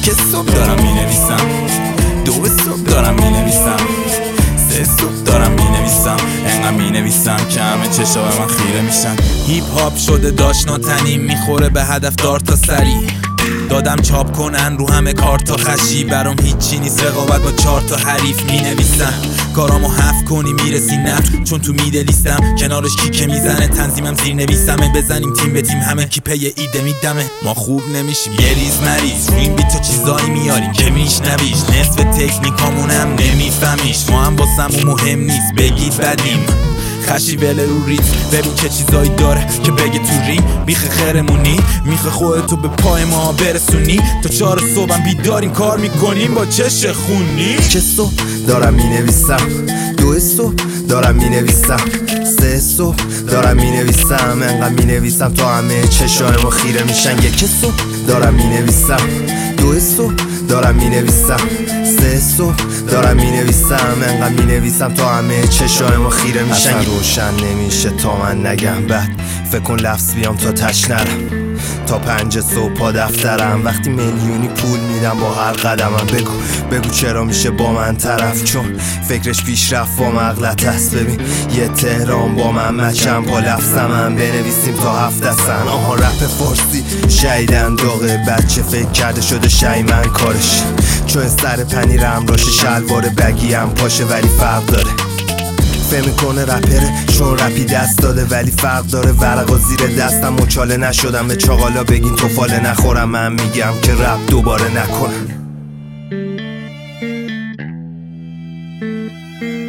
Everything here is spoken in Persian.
یک صبح دارم مینویسم، دو صبح دارم مینویسم، سه صبح دارم مینویسم، انقدر مینویسم که همه چشا به من خیره میشن. هیپ هاپ شده داشناتنی، میخوره به هدف دار تا سری. دادم چاپ کنن رو همه کارتا خشی، برام هیچی نیست رقابت با 4 تا حریف. مینویسم کارامو حف کنی میرسی نه، چون تو میدلیستم کنارش کیکه میزنه. تنظیمم زیر نویسمه، بزنیم تیم به تیم همه کی پی ایده میدمه. ما خوب نمیشیم یه ریز مریض، رو این بیت تا چیزایی میاریم که میشنویش. نصف تکنیکامونم نمیفهمیش، ما هم واسمون مهم نیست بگید بدیم. خشی وله رو ریت، ببین چه چیزایی داره که بگه تو ریم. میخه خیرمونی، میخه خودتو به پای ما برسونی. تا 4 صبحم بیداریم کار میکنیم با چش خونی. که صبح دارم مینویسم، 2 صبح دارم مینویسم، 3 صبح دارم مینویسم، انقدر مینویسم تا همه چشای ما خیره میشن. یک صبح دارم مینویسم، 2 صبح دارم مینویسم، 3 صبح دارم مینویسم، انقدر مینویسم تا همه چشای ما خیره میشن. اصلا روشن نمیشه تا من نگم، بعد فکر کن لفظ بیام تا تش نرم. تا 5 صبح پا دفترم، وقتی میلیونی پول میدم با هر قدمم. بگو چرا میشه با من طرف، چون فکرش پیشرفت با مغلط است. ببین یه تهران با من مچم، با لفظمم بنویسیم تا 7 دستن. آها رپ فارسی شیدن داغه، بچه فکر کرده شده شیمن کارش. چون سر پنیرم راشه شلوار بگیم پاشه، ولی فرق داره. فهم میکنه رپره چون رپی دست داده، ولی فرق داره. ورقا زیر دستم مچاله نشدم، به چاقالا بگین توفاله نخورم. من میگم که رپ دوباره نکنم.